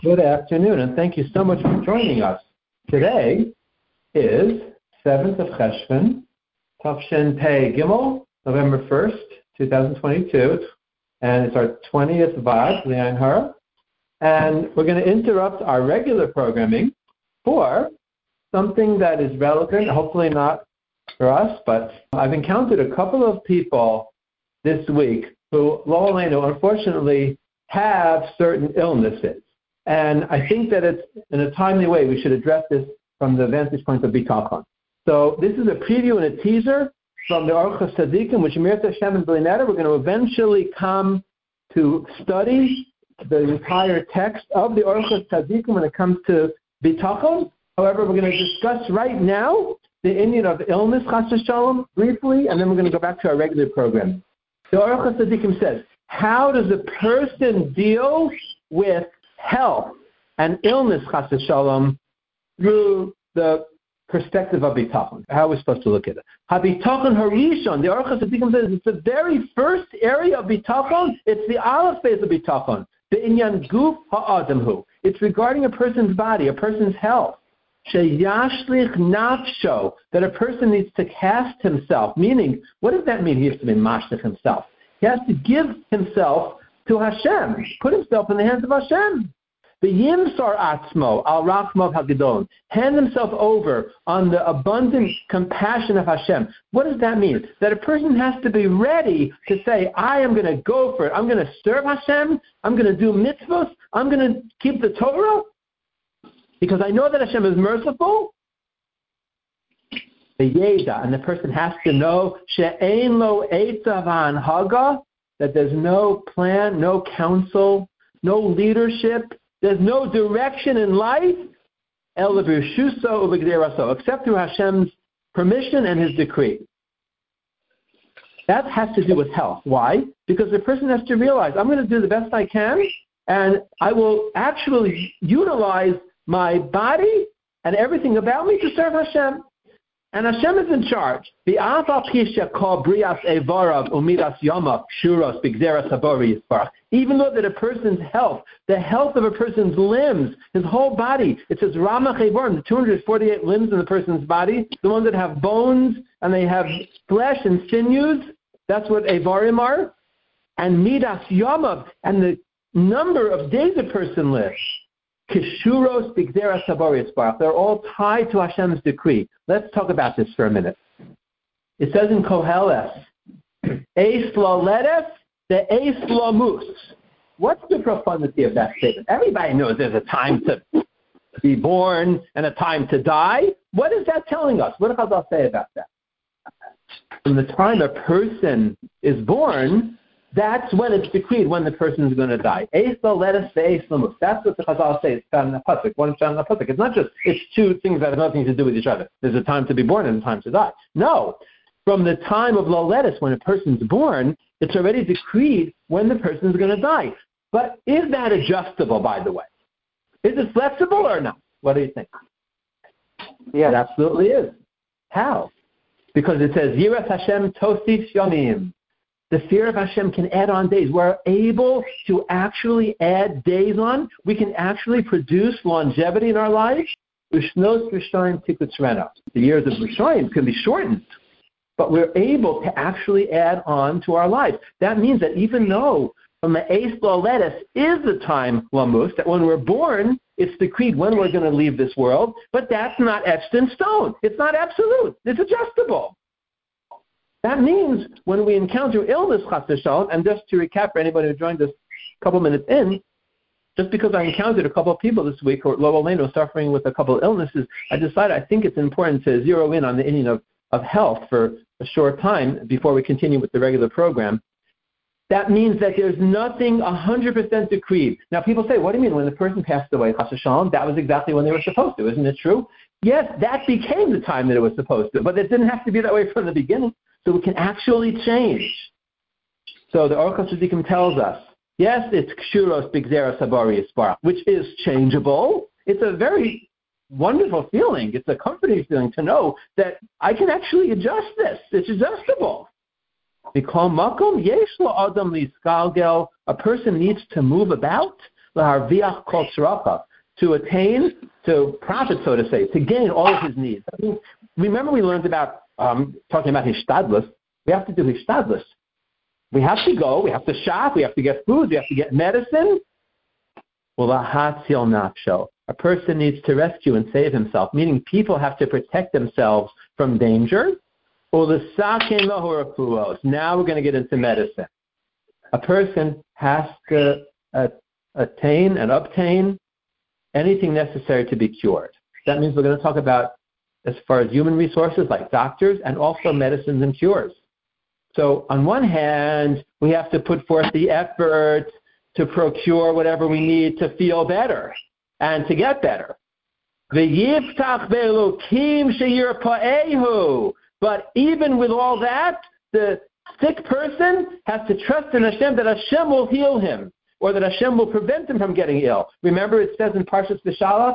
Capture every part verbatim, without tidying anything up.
Good afternoon, and thank you so much for joining us. Today is seventh of Cheshvan, Tafshin Pei Gimel, November first, twenty twenty-two, and it's our twentieth Vad, L'Ayin Hara, and we're going to interrupt our regular programming for something that is relevant, hopefully not for us, but I've encountered a couple of people this week who, lo aleinu, unfortunately have certain illnesses. And I think that it's, in a timely way, we should address this from the vantage point of Bitachon. So this is a preview and a teaser from the Orchos Tzadikim, which Mir Hashem and B'lineta, we're going to eventually come to study the entire text of the Orchos Tzadikim when it comes to Bitachon. However, we're going to discuss right now the Indian of illness, Chas v'Shalom, briefly, and then we're going to go back to our regular program. The Orchos Tzadikim says, how does a person deal with health and illness, Chas v'Shalom, through the perspective of Bitachon? How are we supposed to look at it? HaBitachon Harishon, the Orchos Tzadikim says, it's the very first area of Bitachon. It's the Aleph phase of Bitachon. The Inyan Guf Ha'adamhu. It's regarding a person's body, a person's health. Sheyashlich nafsho, that a person needs to cast himself. Meaning, what does that mean? He has to be mashlich himself. He has to give himself to Hashem, put himself in the hands of Hashem. The Yimsar Atzmo, Al Rachmav Hagidon, hand himself over on the abundant compassion of Hashem. What does that mean? That a person has to be ready to say, I am going to go for it. I'm going to serve Hashem. I'm going to do mitzvahs. I'm going to keep the Torah because I know that Hashem is merciful. The Yeda, and the person has to know, She'ein lo eitzav ha'anhaga, that there's no plan, no counsel, no leadership, there's no direction in life, except through Hashem's permission and His decree. That has to do with health. Why? Because the person has to realize, I'm going to do the best I can, and I will actually utilize my body and everything about me to serve Hashem. And Hashem is in charge. The even though that a person's health, the health of a person's limbs, his whole body, it says Ramach Evarim, the two hundred forty-eight limbs in the person's body, the ones that have bones and they have flesh and sinews, that's what Evarim are. And Midas Yamav, and the number of days a person lives. Kishuros Bigzera Saboris Baruch. They're all tied to Hashem's decree. Let's talk about this for a minute. It says in Koheles, Eis Loledes, the Eis Lomus. What's the profundity of that statement? Everybody knows there's a time to be born and a time to die. What is that telling us? What does Chazal say about that? From the time a person is born, that's when it's decreed when the person is going to die. Eis Loledes, the Eis Lomus. That's what the Chazal says. It's found in the pasuk. One found in the pasuk. It's not just it's two things that have nothing to do with each other. There's a time to be born and a time to die. No. From the time of Loledes, when a person's born, it's already decreed when the person is going to die. But is that adjustable, by the way? Is it flexible or not? What do you think? Yeah, it absolutely is. How? Because it says, Yiras Hashem Tosif Yomim. The fear of Hashem can add on days. We're able to actually add days on. We can actually produce longevity in our lives. The years of Rishayim can be shortened. But we're able to actually add on to our lives. That means that even though from the Eis Loledes is the time Lamus, that when we're born, it's decreed when we're going to leave this world, but that's not etched in stone. It's not absolute. It's adjustable. That means when we encounter illness, Chas v'Shalom, and just to recap for anybody who joined us a couple minutes in, just because I encountered a couple of people this week who are lo aleinu suffering with a couple of illnesses, I decided I think it's important to zero in on the Indian of of health for a short time before we continue with the regular program. That means that there's nothing one hundred percent decreed. Now, people say, what do you mean when the person passed away, Chas v'Shalom, that was exactly when they were supposed to, isn't it true? Yes, that became the time that it was supposed to, but it didn't have to be that way from the beginning, so it can actually change. So the Orchos Tzadikim tells us, yes, it's Kshuros Bigzera Sabari Yisparach, which is changeable. It's a very wonderful feeling. It's a comforting feeling to know that I can actually adjust this. It's adjustable. A person needs to move about laharviach kol tzarachav, to attain, to profit, so to say, to gain all of his needs. I mean, remember we learned about, um, talking about hishtadlus, we have to do hishtadlus. We have to go, we have to shop, we have to get food, we have to get medicine. Ulahatzil nafsho. A person needs to rescue and save himself, meaning people have to protect themselves from danger. Now we're going to get into medicine. A person has to uh, attain and obtain anything necessary to be cured. That means we're going to talk about, as far as human resources, like doctors, and also medicines and cures. So on one hand, we have to put forth the effort to procure whatever we need to feel better and to get better. But even with all that, the sick person has to trust in Hashem that Hashem will heal him, or that Hashem will prevent him from getting ill. Remember, it says in Parshas Beshalach,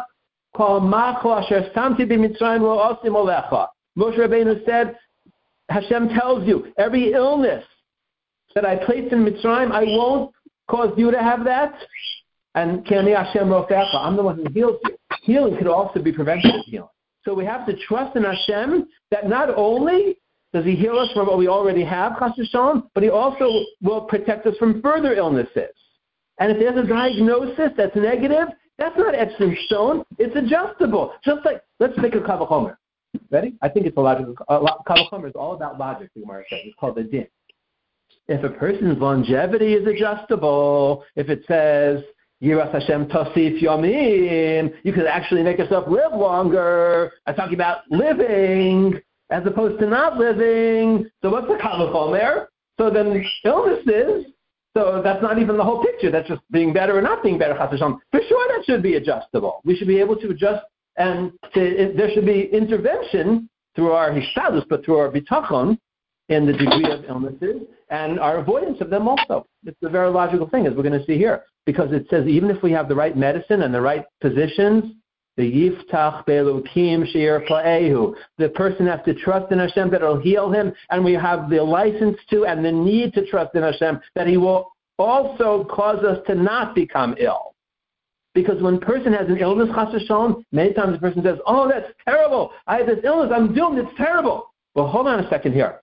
Moshe Rabbeinu said, Hashem tells you, every illness that I placed in Mitzrayim, I won't cause you to have that. And Kani Hashem Rofecha, I'm the one who heals you. Healing could also be preventative healing. So we have to trust in Hashem that not only does He heal us from what we already have, Chas v'shalom, but He also will protect us from further illnesses. And if there's a diagnosis that's negative, that's not etched in stone. It's adjustable. Just like, let's make a Kal V'chomer. Ready? I think it's a logical. Uh, Kal V'chomer is all about logic, the Gemara says. It's called the din. If a person's longevity is adjustable, if it says, Yiras Hashem Tosif Yomim, you could actually make yourself live longer. I'm talking about living as opposed to not living. So what's the Kal V'chomer? So then illnesses, so that's not even the whole picture. That's just being better or not being better, Chas v'shalom. For sure that should be adjustable. We should be able to adjust, and to, it, there should be intervention through our hishtadlus, but through our bitachon in the degree of illnesses and our avoidance of them also. It's a very logical thing, as we're going to see here, because it says even if we have the right medicine and the right physicians, the yiftach be'elokim she'er pla'ehu, the person has to trust in Hashem that it'll heal him, and we have the license to and the need to trust in Hashem that He will also cause us to not become ill. Because when a person has an illness, chas v'shalom, many times the person says, oh, that's terrible. I have this illness. I'm doomed. It's terrible. Well, hold on a second here.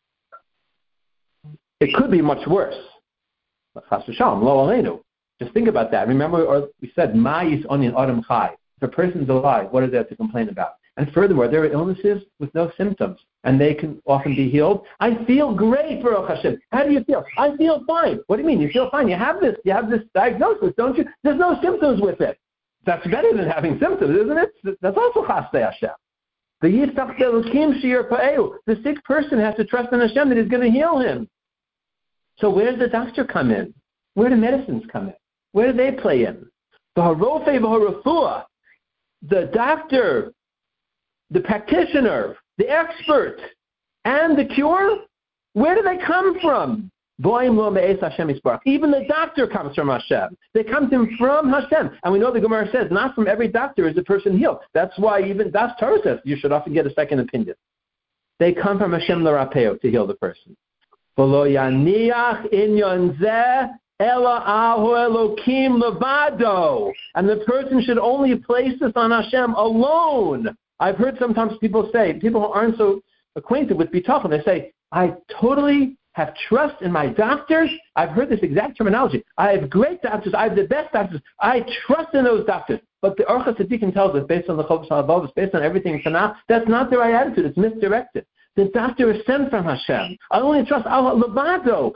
It could be much worse. Chas v'shalom, lo aleinu. Just think about that. Remember, or we said, ma'is onin adam chai. If a person's alive, what is there to complain about? And furthermore, there are illnesses with no symptoms, and they can often be healed. I feel great, Baruch Hashem. How do you feel? I feel fine. What do you mean? You feel fine? You have this. You have this diagnosis, don't you? There's no symptoms with it. That's better than having symptoms, isn't it? That's also chasdei Hashem. The yiftach be'elokim she'er pla'ehu. The sick person has to trust in Hashem that He's going to heal him. So where does the doctor come in? Where do medicines come in? Where do they play in? The harofei v'harafua, the doctor, the practitioner, the expert, and the cure, where do they come from? Even the doctor comes from Hashem. They come to him from Hashem. And we know the Gemara says, not from every doctor is a person healed. That's why even Das Torah says you should often get a second opinion. They come from Hashem l'rapeo, to heal the person. And the person should only place this on Hashem alone. I've heard sometimes people say, people who aren't so acquainted with bitachon, they say, I totally have trust in my doctors. I've heard this exact terminology. I have great doctors. I have the best doctors. I trust in those doctors. But the Orchos Tzadikim tells us, based on the Chovos HaLevavos, based on everything in Tanakh, that's not the right attitude. It's misdirected. The doctor is sent from Hashem. I only trust Allah Levado.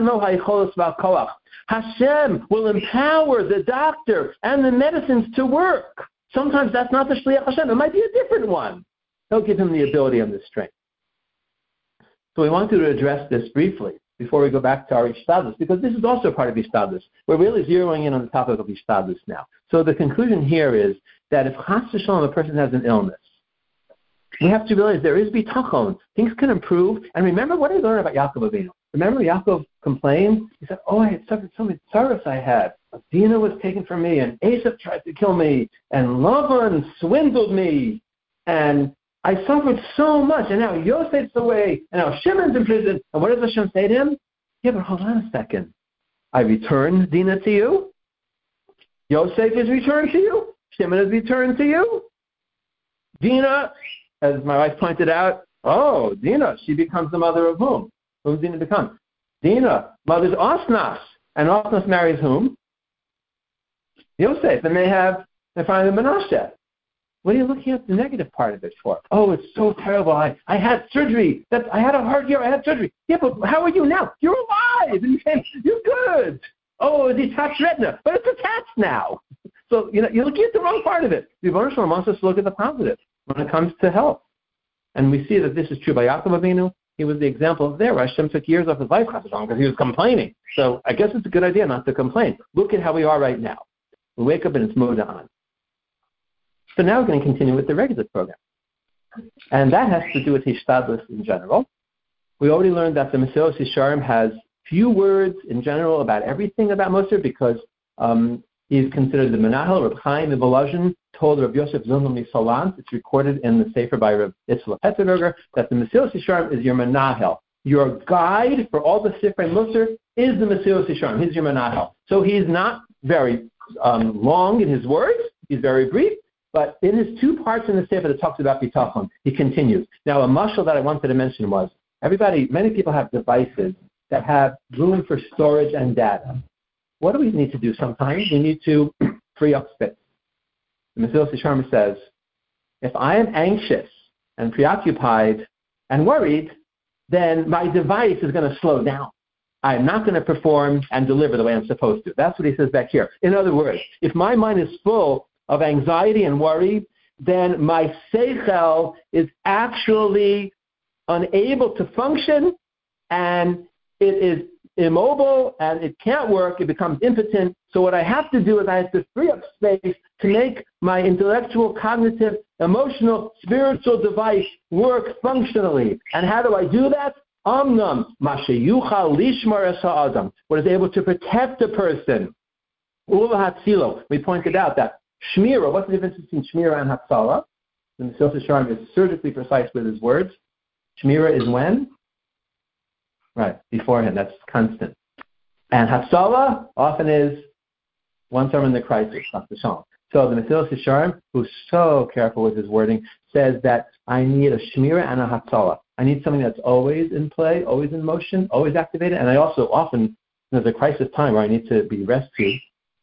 Hashem will empower the doctor and the medicines to work. Sometimes that's not the Shliach Hashem. It might be a different one. He'll give him the ability and the strength. So we wanted to address this briefly before we go back to our Ishtadlus, because this is also part of Ishtadlus. We're really zeroing in on the topic of Ishtadlus now. So the conclusion here is that if Chas v'shalom, a person has an illness, we have to realize there is bitachon. Things can improve. And remember what I learned about Yaakov Avinu. Remember Yaakov complained? He said, oh, I had suffered so many sorrows I had. Dinah was taken from me, and Esau tried to kill me, and Lavan swindled me, and I suffered so much, and now Yosef's away, and now Shimon's in prison. And what does Hashem say to him? Yeah, but hold on a second. I return Dinah to you. Yosef is returned to you. Shimon is returned to you. Dinah, as my wife pointed out, oh, Dinah, she becomes the mother of whom? Who does Dinah become? Dinah, mother's Osnas. And Osnas marries whom? Yosef. And they have, they find the Menashe. What are you looking at the negative part of it for? Oh, it's so terrible. I, I had surgery. That's, I had a hard year. I had surgery. Yeah, but how are you now? You're alive. And you're good. Oh, it's attached retina. But it's attached now. So, you know, you're looking at the wrong part of it. The Rebbeinu Shalom wants us to look at the positive when it comes to health. And we see that this is true by Yaakov Avinu. He was the example of there. Hashem took years off his life because he was complaining. So I guess it's a good idea not to complain. Look at how we are right now. We wake up and it's moda on. So now we're going to continue with the regular program. And that has to do with Hishtadlus in general. We already learned that the Mesilas Yesharim has few words in general about everything about Moser because um, he's considered the Menahel. Reb Chaim Volozhin told Reb Yosef Zilman Misalant, it's recorded in the Sefer by Reb Itzla Petterberger, that the Mesilas Yesharim is your Menahel. Your guide for all the Sifrei Moser is the Mesilas Yesharim. He's your Menahel. So he's not very um, long in his words. He's very brief. But in his two parts in the Sefer that talks about Bitachon, he continues. Now, a mashal that I wanted to mention was, everybody, many people have devices that have room for storage and data. What do we need to do sometimes? We need to free up space. The Mesilas Yesharim says, if I am anxious and preoccupied and worried, then my device is going to slow down. I'm not going to perform and deliver the way I'm supposed to. That's what he says back here. In other words, if my mind is full of anxiety and worry, then my seichel is actually unable to function, and it is immobile, and it can't work. It becomes impotent. So what I have to do is I have to free up space to make my intellectual, cognitive, emotional, spiritual device work functionally. And how do I do that? Amnam, mashayuchal lishmar es ha'adam, what is able to protect a person. Uva hatzilo, we pointed out that Shmira, what's the difference between Shmira and Hatzala? The Mesilas Yesharim is surgically precise with his words. Shmira is when? Right, beforehand, that's constant. And Hatzala often is once I'm in the crisis, not the song. So the Mesilas Yesharim, who's so careful with his wording, says that I need a Shmira and a Hatzala. I need something that's always in play, always in motion, always activated, and I also often, there's a crisis time where I need to be rescued.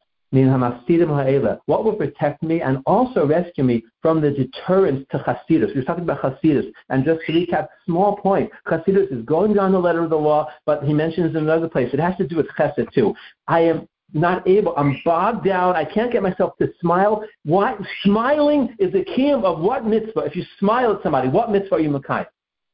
What will protect me and also rescue me from the deterrence to Chasidus? We were talking about Chasidus, and just to recap, small point, Chasidus is going beyond the letter of the law, but he mentions in another place, it has to do with Chesed too. I am not able, I'm bogged down, I can't get myself to smile. Why? Smiling is the key of what mitzvah? If you smile at somebody, what mitzvah are you Makayim?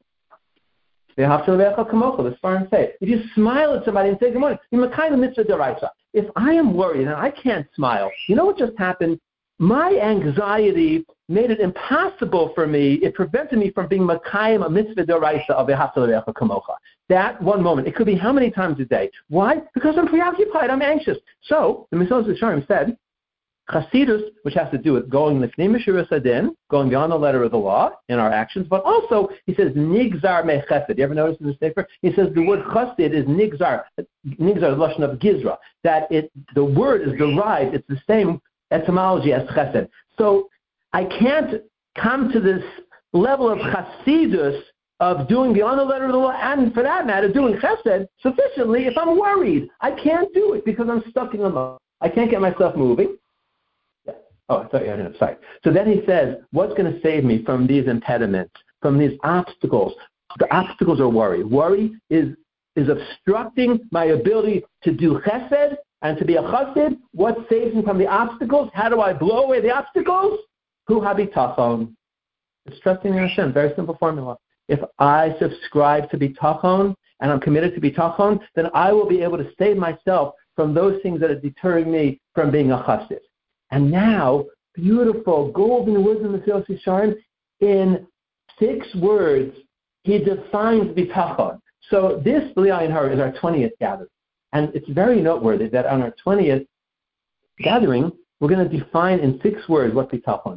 The Sfarim say, if you smile at somebody and say good morning, you're Makayim mitzvah deraisa. If I am worried and I can't smile, you know what just happened? My anxiety made it impossible for me. It prevented me from being Makayim a mitzvah deraisa of V'haftal kamocha. That one moment. It could be how many times a day? Why? Because I'm preoccupied. I'm anxious. So the Mesilas Yesharim said, Chasidus, which has to do with going lifnei mishuras adin, going beyond the letter of the law in our actions, but also, he says, nigzar mechesed. You ever notice in the Sefer? He says the word chasid is nigzar. Nigzar is lashon of gizra. That it, the word is derived, it's the same etymology as chesed. So I can't come to this level of chasidus of doing beyond the letter of the law, and for that matter, doing chesed sufficiently if I'm worried. I can't do it because I'm stuck in the mode. I can't get myself moving. Oh, I thought you had enough. Sorry. So then he says, what's going to save me from these impediments, from these obstacles? The obstacles are worry. Worry is is obstructing my ability to do chesed and to be a chassid. What saves me from the obstacles? How do I blow away the obstacles? Hu habitachon. It's trusting in Hashem. Very simple formula. If I subscribe to bitachon and I'm committed to bitachon, then I will be able to save myself from those things that are deterring me from being a chassid. And now, beautiful, golden wisdom of Mesilas Yesharim, in six words, he defines bitachon. So this, B'li Ayin Hara, is our twentieth gathering. And it's very noteworthy that on our twentieth gathering, we're going to define in six words what bitachon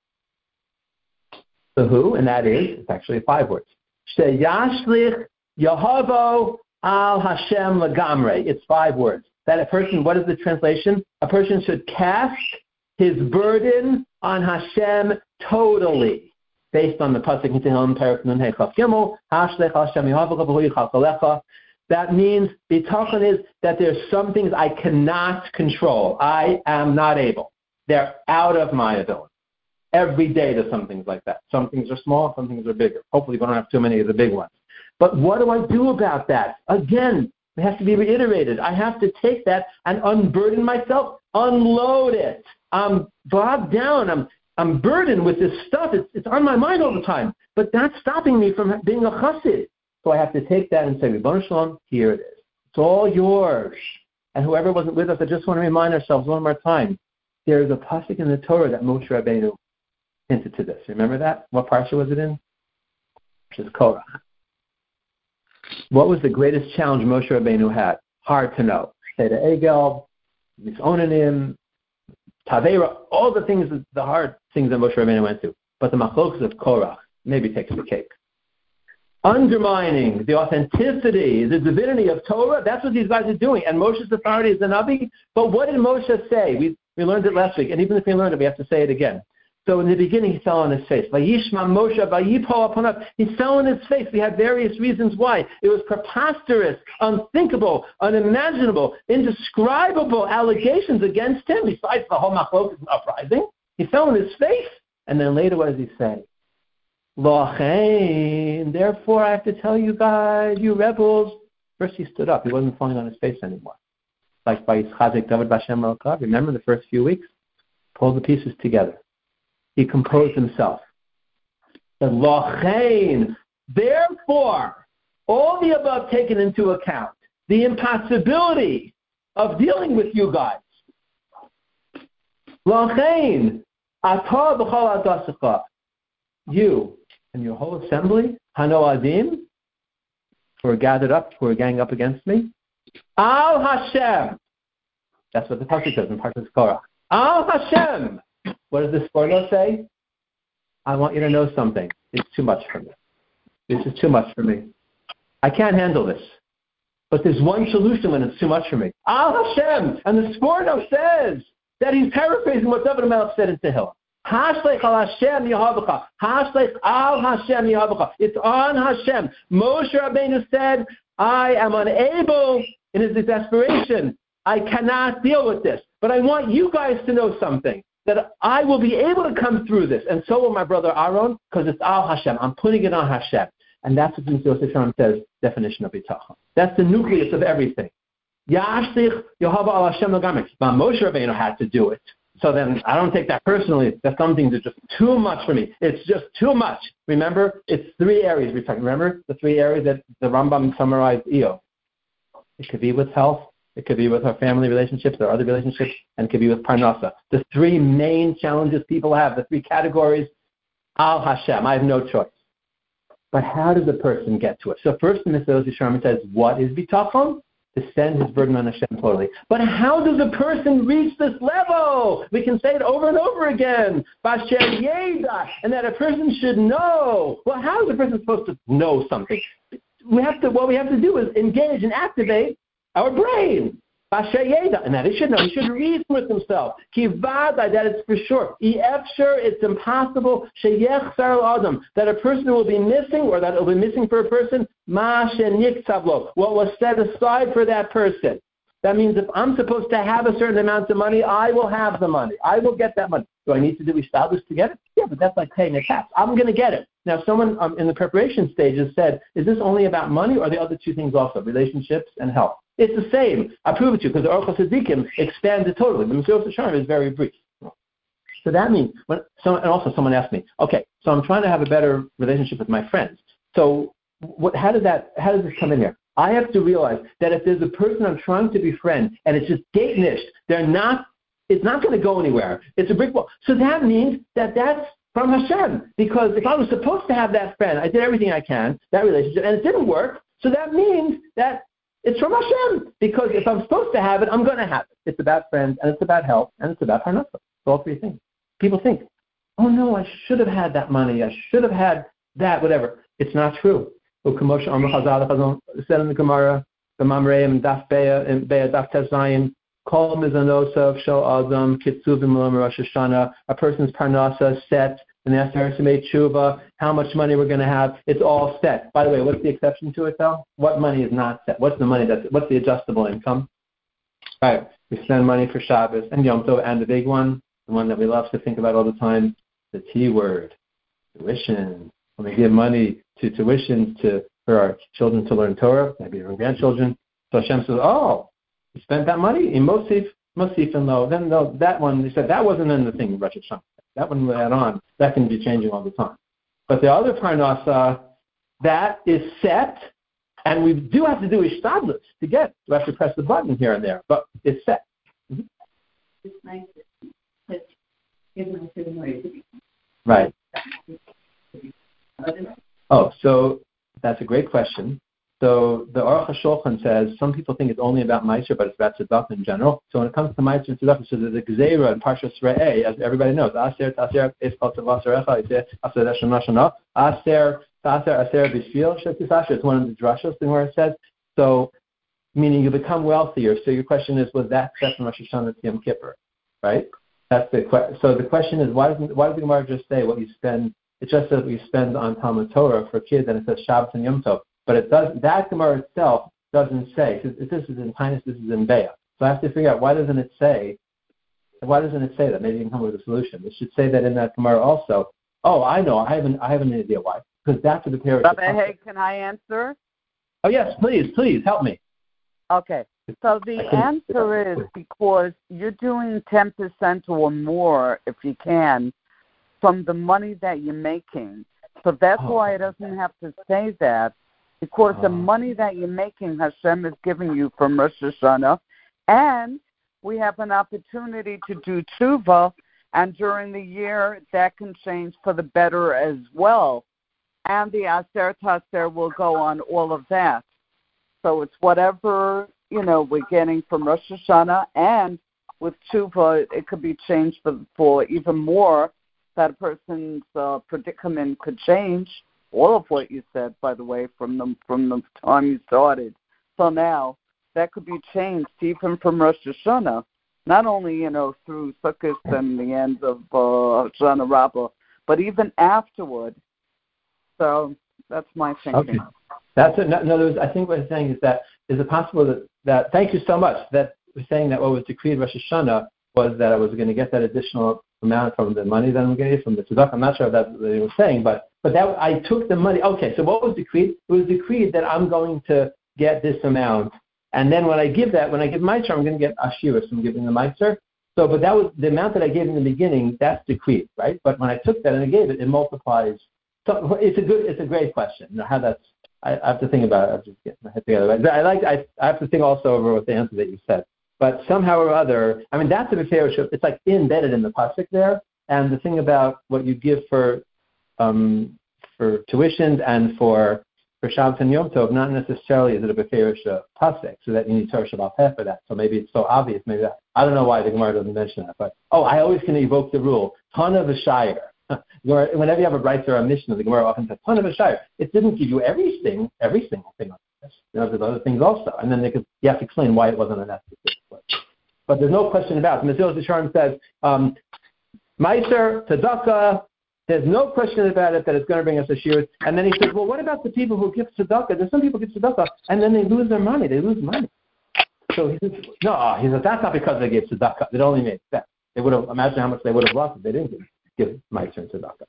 is. The who, and that is, it's actually five words. Sheyashlich Yahavo al Hashem lagamre. It's five words. that a person, what is the translation? A person should cast his burden on Hashem totally, based on the pasuk in Tehillim Perek Nun Hey Chaf Gimel, Hashlech Hashem Yehavcha V'hu Yichaf Alecha. That means bitachon is that there's some things I cannot control. I am not able. They're out of my ability. Every day there's some things like that. Some things are small, some things are bigger. Hopefully we don't have too many of the big ones. But what do I do about that? Again, it has to be reiterated. I have to take that and unburden myself, unload it. I'm bogged down. I'm I'm burdened with this stuff. It's, it's on my mind all the time. But that's stopping me from being a chassid. So I have to take that and say, Ribono Shel Olam, here it is. It's all yours. And whoever wasn't with us, I just want to remind ourselves one more time. There's a pasuk in the Torah that Moshe Rabbeinu hinted to this. Remember that? What parsha was it in? Which is Korach. What was the greatest challenge Moshe Rabbeinu had? Hard to know. Seder Egel, Misonanim, Tavera, all the things, the hard things that Moshe Rabbeinu went through. But the machlokas of Korach maybe takes the cake. Undermining the authenticity, the divinity of Torah, that's what these guys are doing. And Moshe's authority is the Navi. But what did Moshe say? We we learned it last week, and even if we learned it, we have to say it again. So in the beginning, he fell on his face. Vayishma Moshe vayipol upon us. He fell on his face. We had various reasons why. It was preposterous, unthinkable, unimaginable, indescribable allegations against him. Besides the whole machlokes uprising, he fell on his face. And then later, what does he say? Lochein. Therefore, I have to tell you guys, you rebels. First, he stood up. He wasn't falling on his face anymore. Like by Yitzchak David Bashem Malkav. Remember the first few weeks? Pulled the pieces together. He composed himself. The Lochein. Therefore, all the above taken into account, the impossibility of dealing with you guys. Lochein. Atah b'chol adasecha. You and your whole assembly, Hano Adim, who are gathered up, who are ganging up against me. Al Hashem. That's what the pasuk says in Parshas Korach. Al Hashem. What does this Sforno say? I want you to know something. It's too much for me. This is too much for me. I can't handle this. But there's one solution when it's too much for me. Al Hashem. And the Sforno says that he's paraphrasing what David HaMelech said in Tehillim. Hashlech al Hashem Yehavcha. Hashlech al Hashem Yehavcha. It's on Hashem. Moshe Rabbeinu said, I am unable in his desperation. I cannot deal with this. But I want you guys to know something, that I will be able to come through this. And so will my brother Aaron, because it's al Hashem. I'm putting it on Hashem. And that's what Yosef Shalom says, definition of bitachon. That's the nucleus of everything. Yashlich Yehavah al Hashem Lagameh. But Moshe Rabbeinu had to do it. So then I don't take that personally. That some things are just too much for me. It's just too much. Remember, it's three areas we're talking. Remember the three areas that the Rambam summarized Eov. It could be with health. It could be with our family relationships or other relationships. And it could be with Parnasa. The three main challenges people have, the three categories, Al Hashem. I have no choice. But how does a person get to it? So first, Mister Sharma says, what is bitachon? To send his burden on Hashem totally. But how does a person reach this level? We can say it over and over again. Basher Yeda, and that a person should know. Well, how is a person supposed to know something? We have to. What we have to do is engage and activate our brain. Basher Yeda, and that he should know. He should reason with himself. Kivada, that it's for sure. Efshar, it's impossible. Sheyech Sar Adam, that a person will be missing, or that it will be missing for a person. Ma sheniktzavlo, what was set aside for that person. That means if I'm supposed to have a certain amount of money, I will have the money. I will get that money. Do I need to do establish to get it? Yeah, but that's like paying a tax. I'm going to get it. Now, someone um, in the preparation stages said, is this only about money or the other two things also, relationships and health? It's the same. I prove it to you because the Orchos Tzadikim expands it totally. The Mesilas Yesharim is very brief. So that means, when someone, and also someone asked me, okay, so I'm trying to have a better relationship with my friends. So what, how does that, how does this come in here? I have to realize that if there's a person I'm trying to befriend and it's just gate-nished, they're not, it's not going to go anywhere. It's a brick wall. So that means that that's from Hashem. Because if I was supposed to have that friend, I did everything I can, that relationship, and it didn't work. So that means that it's from Hashem. Because if I'm supposed to have it, I'm going to have it. It's about friends, and it's about health, and it's about parnasa. It's all three things. People think, oh no, I should have had that money. I should have had that, whatever. It's not true. Said in the Gemara, the Mamreim Daf Beya and Beya Daf Tezayin. Kol Mizanosav Shel Adam Kitzuvim L'Omer Rosh Hashanah. A person's parnasa set, and they have to make tshuva. How much money we're going to have? It's all set. By the way, what's the exception to it though? What money is not set? What's the money that's? What's the adjustable income? Right. We spend money for Shabbos and Yom Tov, and the big one, the one that we love to think about all the time, the T word, tuition. When we give money to tuition to for our children to learn Torah, maybe our grandchildren, so Hashem says, "Oh, you spent that money in Mosif, Mosif and Lo." Then no, that one, they said that wasn't in the thing, Rosh Hashanah. That one we add on. That can be changing all the time. But the other parnasa, that is set, and we do have to do ishtadlus to get. We have to press the button here and there, but it's set. Mm-hmm. It's nice. It's nice. Right. Oh, so that's a great question. So the Aruch HaShulchan says some people think it's only about Meiser, but it's about Tzedakah in general. So when it comes to Meiser and Tzedakah, so there's a Gzeira in Parshas Re'eh, as everybody knows. Aser, Taser, Eskal Tavasarecha, Aser, Aser, Shana, Aser, Taser, Aser, Bishvil, Shetisasher. It's one of the drashos thing where it says. So, meaning you become wealthier. So your question is, was that set from Rosh Hashanah to Yom Kippur, right? That's the que- So the question is, why doesn't why does the Gemara just say what you spend? It just says what you spend on Talmud Torah for kids, and it says Shabbos and Yom Tov. But it does that Gemara itself doesn't say. This is in Tainus, this is in Beya. So I have to figure out why doesn't it say? Why doesn't it say that? Maybe you can come up with a solution. It should say that in that Gemara also. Oh, I know. I haven't. I have an idea why. Because that's what the parents. Hey, can I answer? Oh yes, please, please help me. Okay. So the answer is because you're doing ten percent or more, if you can, from the money that you're making. So that's oh. why it doesn't have to say that. Because the money that you're making, Hashem is giving you from Rosh Hashanah, and we have an opportunity to do tshuva, and during the year that can change for the better as well. And the Aser Taser will go on all of that. So it's whatever, you know, we're getting from Rosh Hashanah, and with tshuva, it could be changed for, for even more, that a person's uh, predicament could change. All of what you said, by the way, from the from the time you started. So now, that could be changed even from Rosh Hashanah, not only, you know, through Sukkot and the end of uh, Hoshana Rabbah, but even afterward. So that's my thinking. Okay. That's a, in other words, I think what I'm saying is that, is it possible that, that, thank you so much, that we're saying that what was decreed Rosh Hashanah was that I was going to get that additional amount from the money that I'm going to get from the tzedakah. I'm not sure if that's what they were saying, but but that I took the money. Okay, so what was decreed? It was decreed that I'm going to get this amount, and then when I give that, when I give Meiser, I'm going to get Ashiras from giving the Meiser. So, but that was the amount that I gave in the beginning. That's decreed, right? But when I took that and I gave it, it multiplies. So it's a good, it's a great question. You know, how that's. I, I have to think about it. I have to get my head together. But I like. I, I have to think also over what the answer that you said. But somehow or other, I mean, that's a Beferish. It's like embedded in the pasuk there. And the thing about what you give for um, for tuitions and for for Shabbos and Yom Tov, not necessarily is it a Beferish pasuk, so that you need Torah Shabbat Peh for that. So maybe it's so obvious. Maybe that, I don't know why the Gemara doesn't mention that. But oh, I always can evoke the rule: ton of a shire. Whenever you have a Brisa or a Mishnah, the Gemara often says ton of a shire. It didn't give you everything, every single thing on this. You know, there's other things also, and then they could, you have to explain why it wasn't on that specific place. But there's no question about it. Mesilas Yesharim says, um, Meiser, Tzedakah, there's no question about it that it's going to bring us a shir. And then he says, well, what about the people who give tzedakah? There's some people who give tzedakah, and then they lose their money. They lose money. So he says, no, he says, that's not because they gave tzedakah. It only made sense. They would have, imagine how much they would have lost if they didn't give, give Meiser and tzedakah.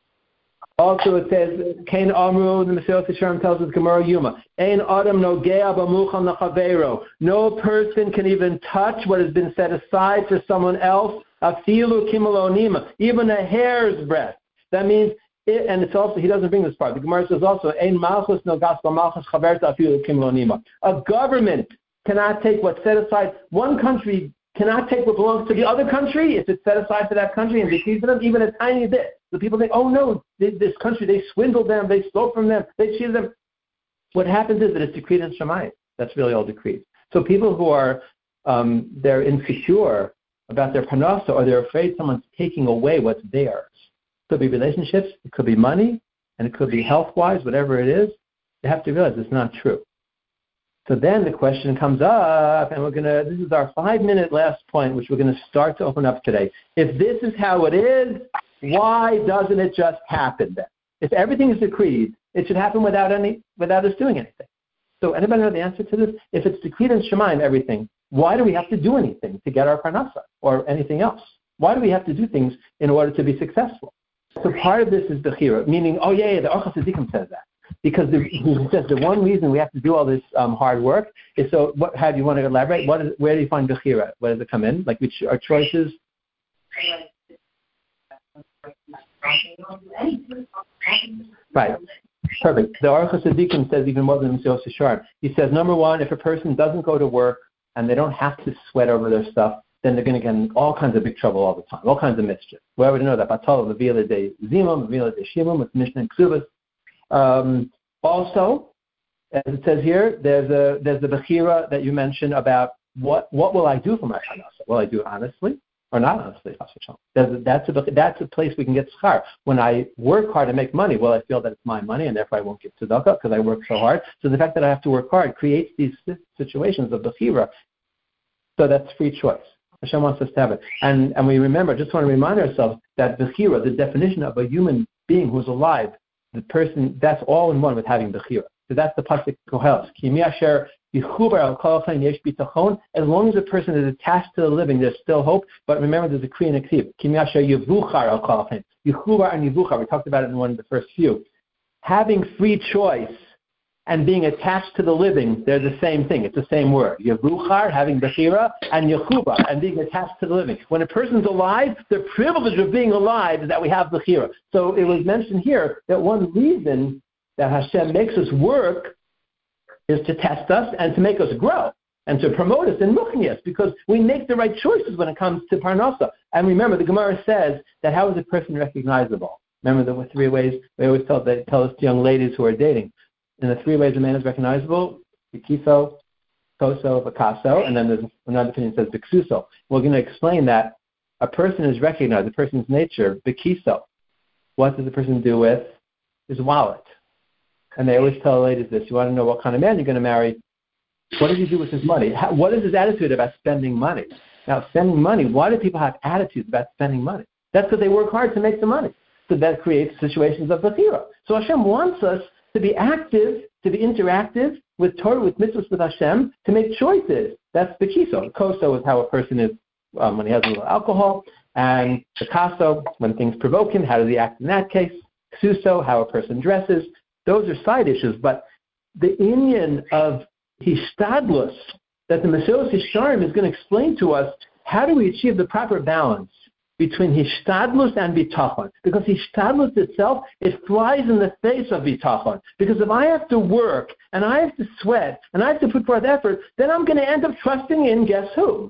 Also, it says, Kain Amru, the Mesilas Yesharim tells us, Gemara Yuma, Ein Adam Nogea B'muchal Nachavero. No person can even touch what has been set aside for someone else. Afilu Kimalonima, even a hair's breadth. That means, it, and it's also, he doesn't bring this part. The Gemara says also, Ein Malchus Nogas B'malchus Chaverta Afilu Kimalonima. A government cannot take what's set aside. One country cannot take what belongs to the other country if it's set aside for that country and decrees them even a tiny bit. So people think, oh no, this country, they swindled them, they stole from them, they cheated them. What happens is that it's decreed in Shemayim. That's really all decreed. So people who are, um, they're insecure about their parnasa, or they're afraid someone's taking away what's theirs. It could be relationships, it could be money, and it could be health-wise, whatever it is. They have to realize it's not true. So then the question comes up, and we're going to, this is our five-minute last point, which we're going to start to open up today. If this is how it is, why doesn't it just happen then? If everything is decreed, it should happen without any, without us doing anything. So anybody know the answer to this? If it's decreed in Shemaim, everything, why do we have to do anything to get our parnasa or anything else? Why do we have to do things in order to be successful? So part of this is bechira, meaning, oh yeah, yeah the Orchos Tzadikim says that. Because the, he says the one reason we have to do all this um, hard work is so, what, how do you want to elaborate? What is, where do you find bechira? Where does it come in? Like which are choices? Right. Perfect. The Orchos Tzadikim says even more than Mesilas Yesharim. He says, number one, if a person doesn't go to work and they don't have to sweat over their stuff, then they're going to get in all kinds of big trouble all the time, all kinds of mischief. We already know that. Batala Levila de Zimam, Levila de Shimam, with Mishnah and Ksubas. Um, also, as it says here, there's a there's the bechira that you mentioned about what what will I do for my parnasa? Will I do it honestly or not honestly? That's a, that's a, that's a place we can get schar. When I work hard to make money, well, I feel that it's my money and therefore I won't give tzedakah because I work so hard. So the fact that I have to work hard creates these situations of bechira. So that's free choice. Hashem wants us to have it. And and we remember, just want to remind ourselves that bechira, the definition of a human being who's alive, the person, that's all in one with having bechira. So that's the pasuk Koheles. As long as a person is attached to the living, there's still hope. But remember, there's a kri and a ksiv. Yechubar and yivuchar. We talked about it in one of the first few. Having free choice and being attached to the living, they're the same thing. It's the same word. Yevuchar, having bechira, and yechubar, and being attached to the living. When a person's alive, the privilege of being alive is that we have bechira. So it was mentioned here that one reason that Hashem makes us work is to test us and to make us grow and to promote us in ruchnius, because we make the right choices when it comes to parnasa. And remember, the Gemara says that how is a person recognizable? Remember the three ways we always tell, they tell us to young ladies who are dating. In the three ways a man is recognizable, bikiso, koso, vakaso, and then there's another opinion that says biksuso. We're going to explain that a person is recognized, a person's nature, bikiso. What does the person do with his wallet? And they always tell ladies this, you want to know what kind of man you're going to marry, what does he do with his money? How, what is his attitude about spending money? Now, spending money, why do people have attitudes about spending money? That's because they work hard to make the money. So that creates situations of bechira. So Hashem wants us to be active, to be interactive with Torah, with mitzvahs, with Hashem, to make choices. That's the kiso. Koso is how a person is um, when he has a little alcohol, and the kaso, when things provoke him, how does he act in that case? Ksuso, how a person dresses. Those are side issues, but the inyan of hishtadlus that the Mesilas Yesharim is going to explain to us, how do we achieve the proper balance between hishtadlus and bitachon? Because hishtadlus itself, it thrives in the face of bitachon. Because if I have to work, and I have to sweat, and I have to put forth effort, then I'm going to end up trusting in, guess who?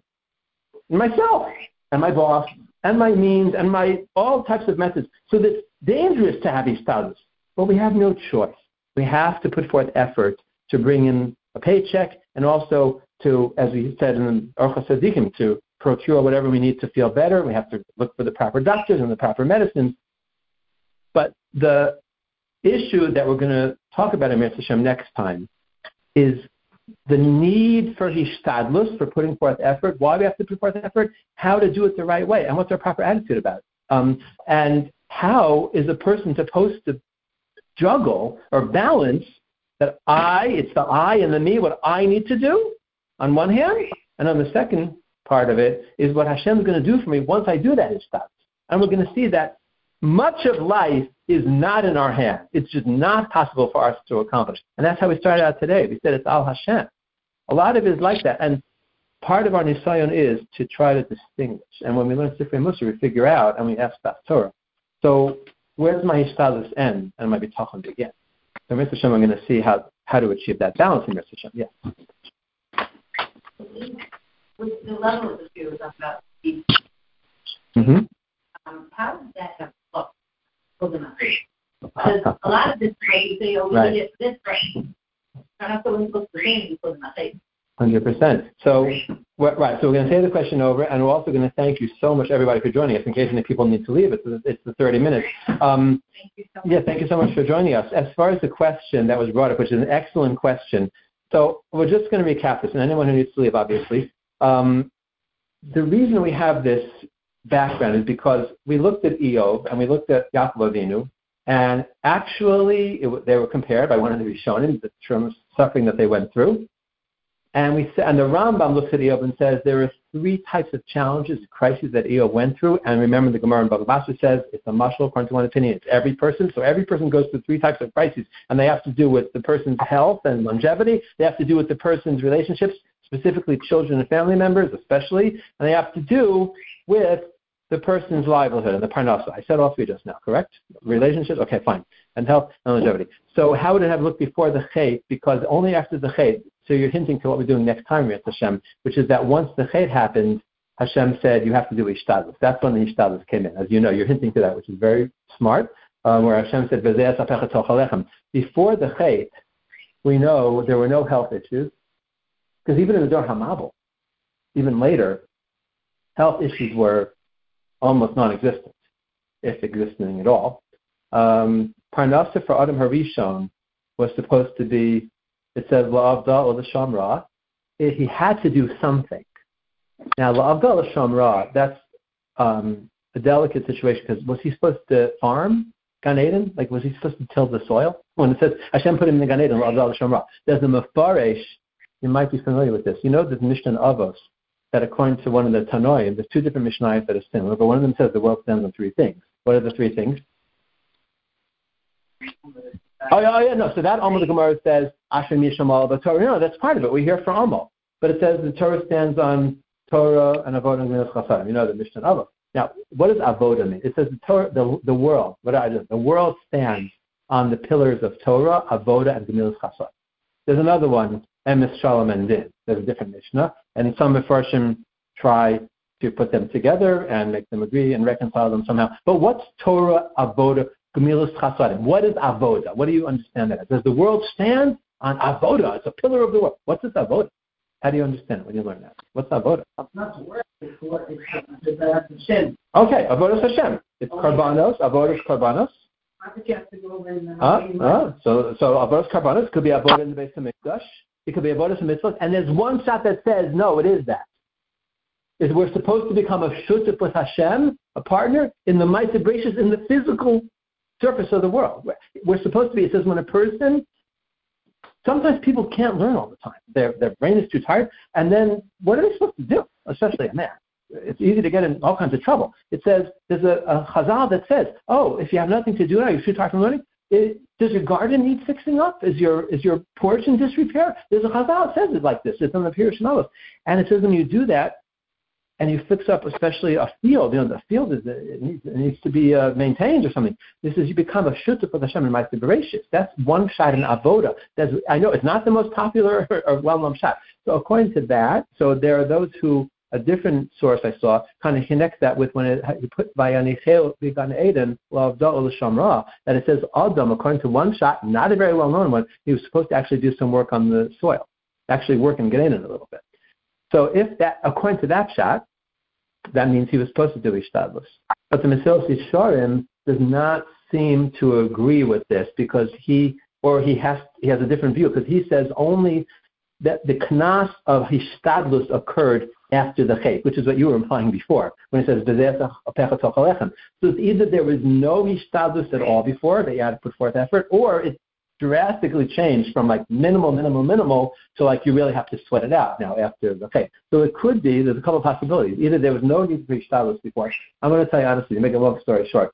Myself, and my boss, and my means, and my all types of methods. So it's dangerous to have hishtadlus. But we have no choice. We have to put forth effort to bring in a paycheck, and also to, as we said in Orchos Tzadikim, to procure whatever we need to feel better. We have to look for the proper doctors and the proper medicines. But the issue that we're going to talk about in Mir Hashem next time is the need for hishtadlus, for putting forth effort, why we have to put forth effort, how to do it the right way, and what's our proper attitude about it. Um, and how is a person supposed to juggle or balance that I, it's the I and the me, what I need to do on one hand, and on the second part of it is what Hashem is going to do for me once I do that hishtadlus. And we're going to see that much of life is not in our hands. It's just not possible for us to accomplish. And that's how we started out today. We said it's Al Hashem. A lot of it is like that. And part of our nisayon is to try to distinguish. And when we learn Sifrei Mussar, we figure out and we ask that Torah. So where does my hishtadlus end and my bitachon begin? So Mister Hashem, I'm going to see how, how to achieve that balance in Mister Hashem. Yes. With the level of the fear was about the Mm-hmm. um, how does that have look for the message? Because a lot of this way you say, oh, we Right. did it this way. And I feel it looks the same for the message. one hundred percent. So, what, right, so we're going to say the question over, and we're also going to thank you so much, everybody, for joining us. In case any people need to leave, it's, it's the thirty minutes. Um, Thank you so much. yeah, thank you so much for joining us. As far as the question that was brought up, which is an excellent question, So we're just going to recap this, and anyone who needs to leave, obviously. Um, the reason we have this background is because we looked at Eov and we looked at Yaakov Avinu, and actually it, they were compared by one of the Rishonim, the term of suffering that they went through. And we and the Rambam looks at Eov and says there are three types of challenges, crises that Eov went through. And remember, the Gemara in Baba Basra says it's a mashal, according to one opinion, it's every person. So every person goes through three types of crises, and they have to do with the person's health and longevity. They have to do with the person's relationships, specifically children and family members, especially, and they have to do with the person's livelihood and the parnasa. I said all three just now, correct? Relationships, okay, fine, and health and longevity. So how would it have looked before the chet? Because only after the chet. So you're hinting to what we're doing next time, Yetz Hashem, which is that once the chet happened, Hashem said you have to do ishtadlus. That's when the ishtadlus came in. As you know, you're hinting to that, which is very smart. Um, where Hashem said, before the chet, we know there were no health issues, because even in the Dor HaMabul, even later, health issues were almost non-existent, if existing at all. Um, Parnasa for Adam Harishon was supposed to be, it says, La'avda or L'Shamra. He had to do something. Now, La'avda or L'Shamra, that's um, a delicate situation, because was he supposed to farm Gan Eden? Like, was he supposed to till the soil? When it says, Hashem put him in the Gan Eden, La'avda L'Shamra. There's a Mefaresh, you might be familiar with this. You know the Mishnah in Avos, that according to one of the Tanoim, there's two different Mishnayos that are similar, but one of them says the world stands on three things. What are the three things? Oh, yeah, oh, yeah, no. So that Amal the Gemara says, Asher Mishamal, the Torah. No, that's part of it. We hear from Amal. But it says the Torah stands on Torah and Avodah and Gemilas Chasadim. You know the Mishnah Avos. Now, what does Avodah mean? It says the Torah, the, the world, what I do? The world stands on the pillars of Torah, Avodah, and Gemilas Chasadim. There's another one, Emes Shalom and Din. There's a different Mishnah. And some Mefarshim try to put them together and make them agree and reconcile them somehow. But what's Torah, Avodah, Gemilas Chasadim? What is Avodah? What do you understand that? Does the world stand on Avodah? It's a pillar of the world. What's this Avodah? How do you understand it when you learn that? What's Avodah? It's not the word, it's what it's Hashem. Okay, Avodah is Hashem. It's Karbanos. Avodah is Karbanos. I think you have to go in the Uh, uh, so, so Avodah is Karbanos. Could be Avodah in the Beis HaMikdash. It could be Avodah in mitzvot. And there's one shot that says, no, it is that. Is we're supposed to become a shutuf with Hashem, a partner, in the Ma'aseh Bereishis, in the physical surface of the world. We're supposed to be, it says when a person, sometimes people can't learn all the time. Their their brain is too tired. And then what are they supposed to do, especially a man? It's easy to get in all kinds of trouble. It says, there's a, a chazal that says, oh, if you have nothing to do now, you're too tired from learning, it, does your garden need fixing up? Is your is your porch in disrepair? There's a chazal that says it like this. It's on the Pirush Navos. And it says when you do that, and you fix up especially a field, you know, the field is it needs, it needs to be uh, maintained or something. This is you become a shutuf with Hashem in Ma'aseh Bereishis. That's one shot in Avodah. That's, I know it's not the most popular or, or well-known shot. So according to that, so there are those who, a different source I saw, kind of connects that with when it, you put Vayanichel Gan Eden, L'Avda L'Shamra, that it says Adam, according to one shot, not a very well-known one, he was supposed to actually do some work on the soil, actually work and get in it a little bit. So if that, according to that shot, that means he was supposed to do ishtadlus. But the Mesilas Yesharim does not seem to agree with this because he, or he has, he has a different view because he says only that the knas of ishtadlus occurred after the chet, which is what you were implying before when it says b'zeh apecha tochalechem. So it's either there was no ishtadlus at all before, that you had to put forth effort, or it drastically changed from like minimal, minimal, minimal to like you really have to sweat it out now after the chet. So it could be, there's a couple of possibilities. Either there was no need for ishtadlus before. I'm going to tell you honestly, to make a long story short.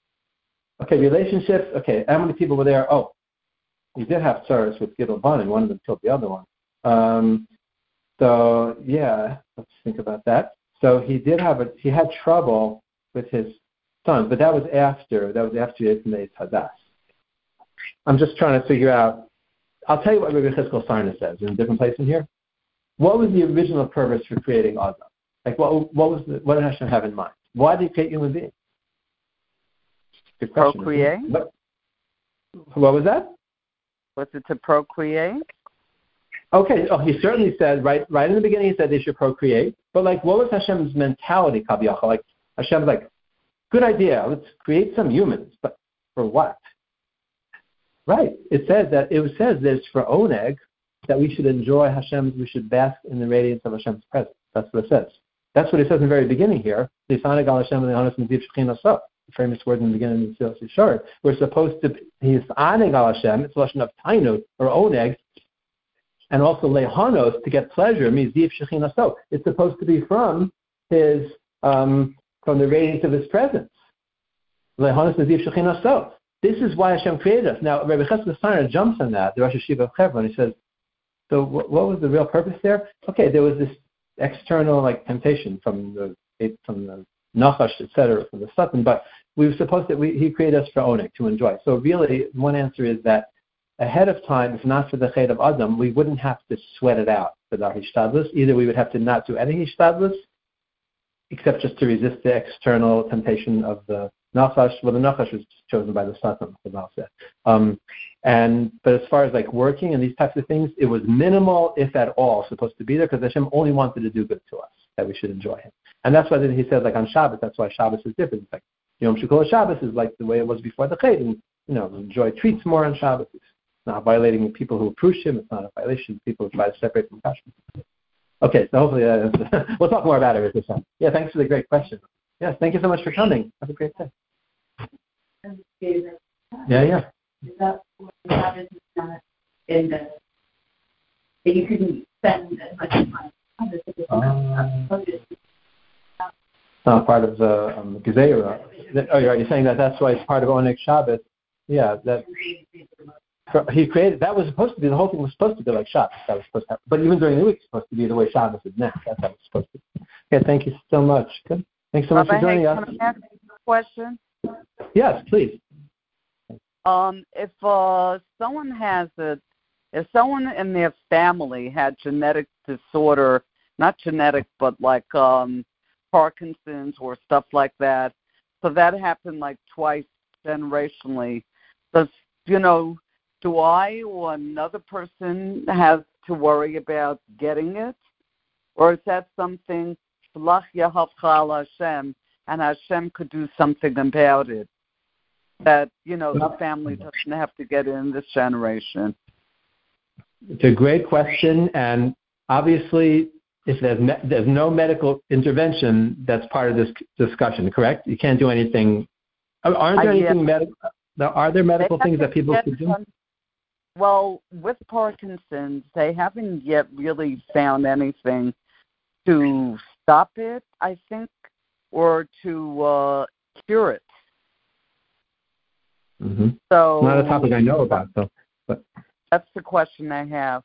Okay, relationships. Okay, how many people were there? Oh, he did have tzaros with Gidol Ban, and one of them killed the other one. Um, so yeah, let's think about that. So he did have a, he had trouble with his sons, but that was after, that was after he made Hadas. I'm just trying to figure out, I'll tell you what Rabbi Chizkel Sarna says in a different place in here. What was the original purpose for creating Adam? Like what, what was the, what did Hashem have in mind? Why did he create human beings? Good question. Procreate? What, what was that? Was it to procreate? Okay, oh, he certainly said, right right in the beginning, he said they should procreate. But like, what was Hashem's mentality, Kaviyachal? Like, Hashem's like, good idea, let's create some humans. But for what? Right. It says that, it says there's for oneg, that we should enjoy Hashem's, we should bask in the radiance of Hashem's presence. That's what it says. That's what it says in the very beginning here. The famous word in the beginning of the Tzilas Yisharim. We're supposed to, he's Aneg al Hashem, it's a lesson of Tainut, or Oneg, and also Lehanos, to get pleasure, means Ziv Shechina So. It's supposed to be from his, um, from the radiance of his presence. Lehanos and Ziv Shechina So. This is why Hashem created us. Now, Rabbi Chesed Steiner jumps on that, the Rosh Hashiva of Hebron. He says, so what, what was the real purpose there? Okay, there was this external like temptation from the from the Nachash, et cetera, from the Satan, but we were supposed to, we, he created us for Onik, to enjoy. So really, one answer is that ahead of time, if not for the Chet of Adam, we wouldn't have to sweat it out with our Hishtadlus. Either we would have to not do any Hishtadlus, except just to resist the external temptation of the Nachash. Well, the Nachash was chosen by the Satan, the Malseh. Um, and but as far as like working and these types of things, it was minimal, if at all, supposed to be there, because Hashem only wanted to do good to us, that we should enjoy Him. And that's why he said, like on Shabbos, that's why Shabbos is different. It's like Yom Shekol Shabbos is like the way it was before the Chet, and you know, enjoy treats more on Shabbos. It's not violating people who approach Him. It's not a violation of people who try to separate from Kashrut. Okay, so hopefully uh, we'll talk more about it with this one. Yeah, thanks for the great question. Yes, thank you so much for coming. Have a great day. Yeah, yeah. Is that what Shabbos is not in the, that you couldn't spend as much time on this? It's not part of the um, Gezeirah. Oh, you're, you're saying that that's why it's part of Onek Shabbos. Yeah, that he created. That was supposed to be, the whole thing was supposed to be like Shabbos. That was supposed to happen. But even during the week, it's supposed to be the way Shabbos is now. That's how it's supposed to be. Okay, thank you so much. Good. Thanks so much Rabbi, for joining hey, us. Can I ask you a question? Yes, please. Um, if uh, someone has a, if someone in their family had genetic disorder, not genetic, but like um, Parkinson's or stuff like that, so that happened like twice generationally, does, you know, do I or another person have to worry about getting it? Or is that something, Shlach Yahavcha Hashem, and Hashem could do something about it? That, you know, the family doesn't have to get in this generation. It's a great question, and obviously, if there's me- there's no medical intervention, that's part of this discussion. Correct? You can't do anything. Aren't there I, anything yeah. medical? Are there medical things that people could do? Some, well, with Parkinson's, they haven't yet really found anything to stop it, I think, or to uh, cure it. Mm-hmm. So not a topic I know about, so but that's the question I have.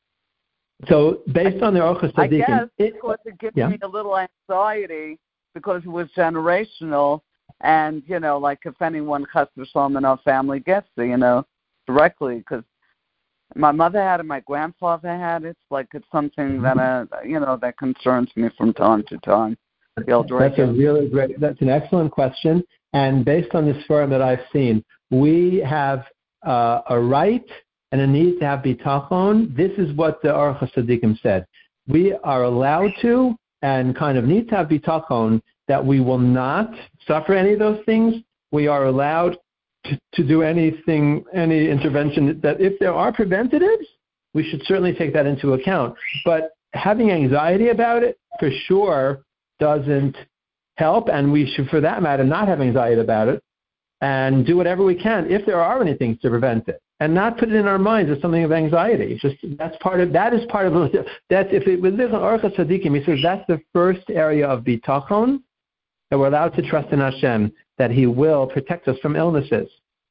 So based on the Orchos I Tzaddikim, guess it, because it gives yeah. me a little anxiety because it was generational, and you know, like if anyone Chas v'Shalom in our family gets it, you know, directly, because my mother had it, my grandfather had it. It's like it's something that uh, you know that concerns me from time to time. That's a really great. That's an excellent question. And based on this forum that I've seen, we have uh, a right and a need to have bitachon. This is what the Orchos Tzaddikim said. We are allowed to and kind of need to have bitachon that we will not suffer any of those things. We are allowed to, to do anything, any intervention that if there are preventatives, we should certainly take that into account. But having anxiety about it, for sure, doesn't help, and we should, for that matter, not have anxiety about it and do whatever we can if there are any things to prevent it, and not put it in our minds as something of anxiety. It's just that's part of that is part of that's if it was this on Orchos Tzaddikim, he says that's the first area of bitachon that we're allowed to trust in Hashem that He will protect us from illnesses.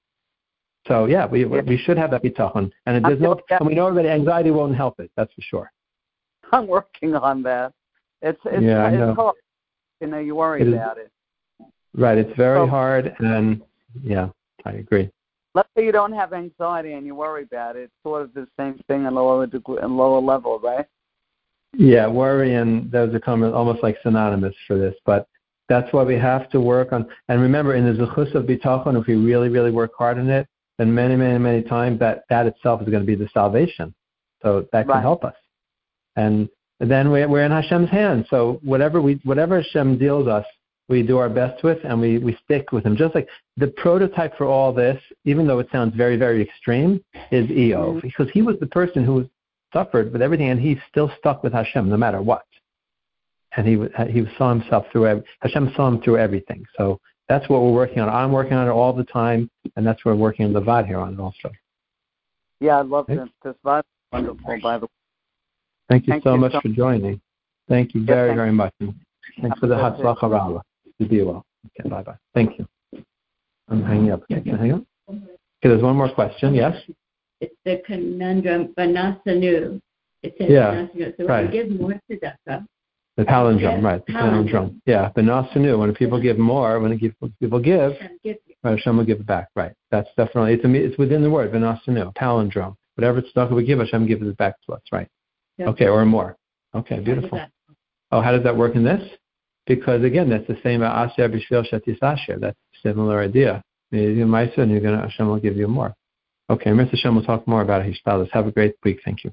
So yeah, we we should have that bitachon, and there's no and we know that anxiety won't help it. That's for sure. I'm working on that. It's it's, yeah, I know. it's hard. You know, you worry it about it. Right, it's very so, hard, and yeah, I agree. Let's say you don't have anxiety and you worry about it. It's sort of the same thing in lower degree, in lower level, right? Yeah, worry and those are come almost like synonymous for this, but that's why we have to work on. And remember, in the Zechus of Bitachon, if we really, really work hard on it, then many, many, many times that that itself is going to be the salvation. So that can right. help us. And then we're, we're in Hashem's hands. So whatever we, whatever Hashem deals us, we do our best with, and we, we stick with Him. Just like the prototype for all this, even though it sounds very, very extreme, is Eov, because he was the person who was suffered with everything, and he's still stuck with Hashem no matter what. And he he saw himself through every, Hashem saw him through everything. So that's what we're working on. I'm working on it all the time, and that's what we're working on the Levad here on it also. Yeah, I love okay. this. This Levad is wonderful, by the way. Thank you Thank so you much so for joining. Thank you very, thank very much. And thanks for the Hatzlacha Rabbah. To be well. Okay, bye-bye. Thank you. I'm hanging up. Okay, can I hang up? Okay, there's one more question. Yes? It's the conundrum, Banasanu. It says yeah, Banasanu. So right. when you give more tzedakah. The palindrome, right. The palindrome. Yeah, Banasanu. When people give more, when people give, right, Hashem will give it back. Right. That's definitely, it's, a, it's within the word, Banasanu, palindrome. Whatever tzedakah we give, Hashem gives it back to us. Right. Yep. Okay, or more. Okay, beautiful. Oh, how does that work in this? Because again, that's the same Asher B'Shvil Shatis Asher. That's a similar idea. You do Maisa, and you're gonna Hashem will give you more. Okay, Mister Hashem will talk more about it. Have a great week. Thank you.